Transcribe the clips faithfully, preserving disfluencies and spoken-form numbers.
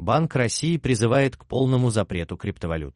Банк России призывает к полному запрету криптовалют.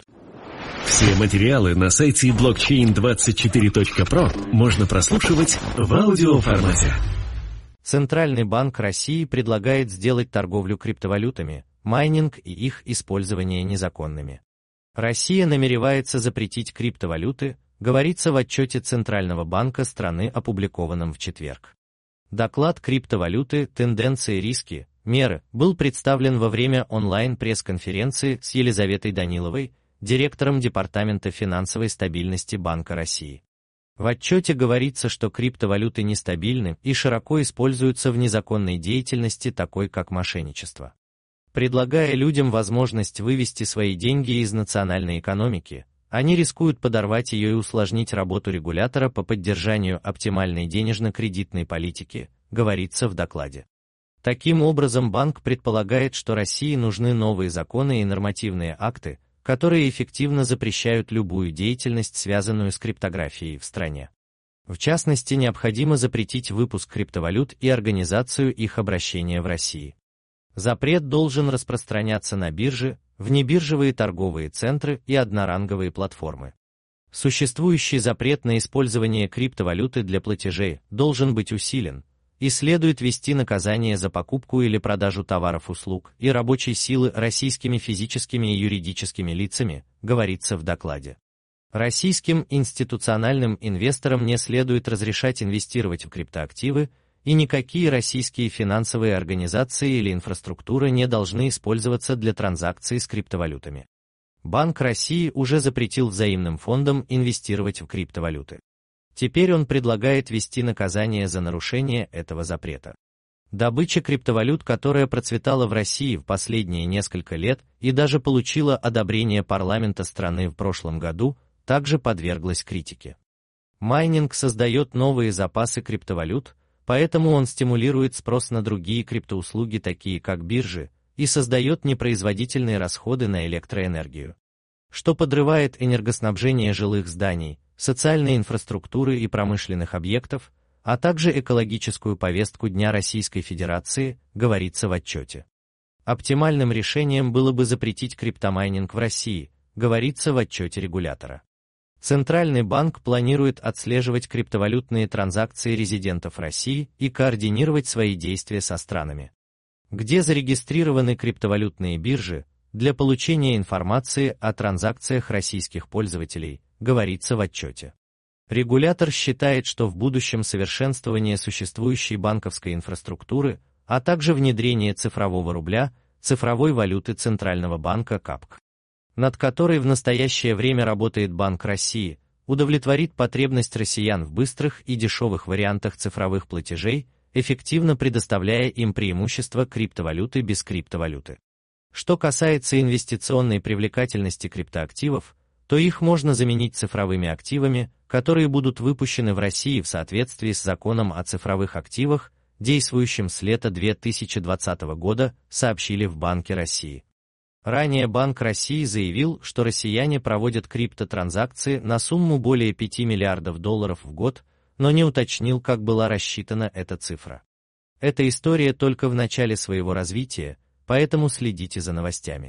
Все материалы на сайте блокчейн двадцать четыре точка про можно прослушивать в аудиоформате. Центральный банк России предлагает сделать торговлю криптовалютами, майнинг и их использование незаконными. Россия намеревается запретить криптовалюты, говорится в отчете Центрального банка страны, опубликованном в четверг. Доклад «Криптовалюты. Тенденции, риски, меры» был представлен во время онлайн-пресс-конференции с Елизаветой Даниловой, директором Департамента финансовой стабильности Банка России. В отчете говорится, что криптовалюты нестабильны и широко используются в незаконной деятельности, такой как мошенничество. Предлагая людям возможность вывести свои деньги из национальной экономики, они рискуют подорвать ее и усложнить работу регулятора по поддержанию оптимальной денежно-кредитной политики, говорится в докладе. Таким образом, банк предполагает, что России нужны новые законы и нормативные акты, которые эффективно запрещают любую деятельность, связанную с криптографией в стране. В частности, необходимо запретить выпуск криптовалют и организацию их обращения в России. Запрет должен распространяться на биржи, внебиржевые торговые центры и одноранговые платформы. Существующий запрет на использование криптовалюты для платежей должен быть усилен, и следует ввести наказание за покупку или продажу товаров-услуг и рабочей силы российскими физическими и юридическими лицами, говорится в докладе. Российским институциональным инвесторам не следует разрешать инвестировать в криптоактивы, и никакие российские финансовые организации или инфраструктура не должны использоваться для транзакций с криптовалютами. Банк России уже запретил взаимным фондам инвестировать в криптовалюты. Теперь он предлагает ввести наказание за нарушение этого запрета. Добыча криптовалют, которая процветала в России в последние несколько лет и даже получила одобрение парламента страны в прошлом году, также подверглась критике. Майнинг создает новые запасы криптовалют, поэтому он стимулирует спрос на другие криптоуслуги, такие как биржи, и создает непроизводительные расходы на электроэнергию, что подрывает энергоснабжение жилых зданий, социальной инфраструктуры и промышленных объектов, а также экологическую повестку Дня Российской Федерации, говорится в отчете. Оптимальным решением было бы запретить криптомайнинг в России, говорится в отчете регулятора. Центральный банк планирует отслеживать криптовалютные транзакции резидентов России и координировать свои действия со странами, где зарегистрированы криптовалютные биржи, для получения информации о транзакциях российских пользователей, говорится в отчете. Регулятор считает, что в будущем совершенствование существующей банковской инфраструктуры, а также внедрение цифрового рубля, цифровой валюты Центрального банка КАПК, над которой в настоящее время работает Банк России, удовлетворит потребность россиян в быстрых и дешевых вариантах цифровых платежей, эффективно предоставляя им преимущество криптовалюты без криптовалюты. Что касается инвестиционной привлекательности криптоактивов, то их можно заменить цифровыми активами, которые будут выпущены в России в соответствии с законом о цифровых активах, действующим с лета две тысячи двадцатого года, сообщили в Банке России. Ранее Банк России заявил, что россияне проводят криптотранзакции на сумму более пяти миллиардов долларов в год, но не уточнил, как была рассчитана эта цифра. Эта история только в начале своего развития, поэтому следите за новостями.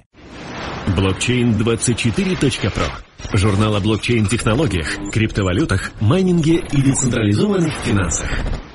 блокчейн двадцать четыре точка про. Журнал о блокчейн-технологиях, криптовалютах, майнинге и децентрализованных финансах.